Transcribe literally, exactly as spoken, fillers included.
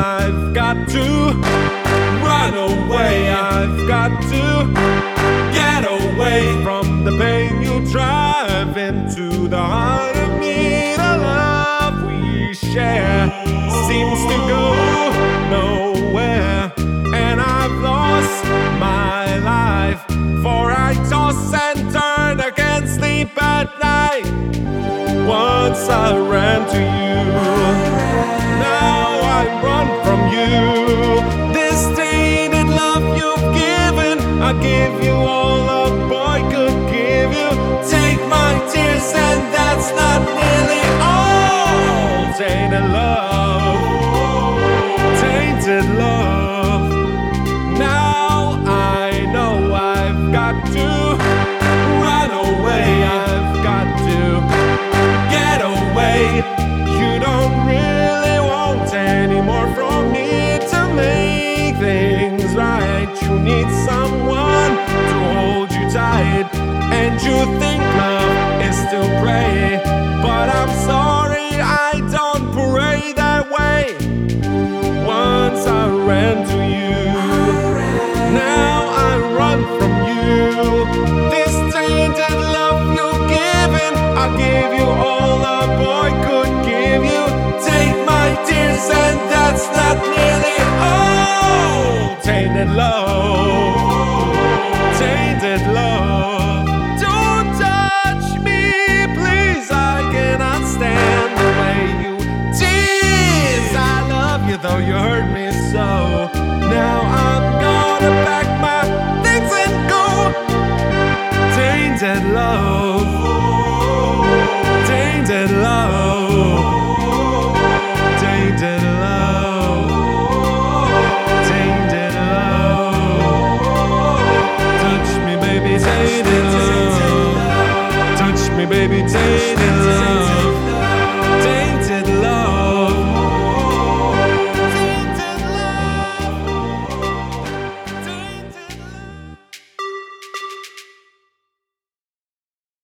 I've got to run away. I've got to get away from the pain you drive into the heart of me. The love we share seems to go nowhere, and I've lost my life, for I toss and turn, I can't sleep at night. Once I ran to you, now I run from you. This tainted love you've given, I give you all a boy could give you. Take my tears and that's not nearly all. Tainted love, tainted love. Now I know I've got to run away. I've got to get away. You don't really want any more from me to make things right. You need someone to hold you tight, and you think love is to pray, but I'm sorry, I don't pray that way. Once I ran to you, now I run from you. This tainted love you've given, I give you all a boy could give you. Take my tears and that's not nearly all. Tainted love, tainted love. Don't touch me, please, I cannot stand the way you tease. I love you though you hurt me so. Now I'm gonna pack my things and go. Tainted love.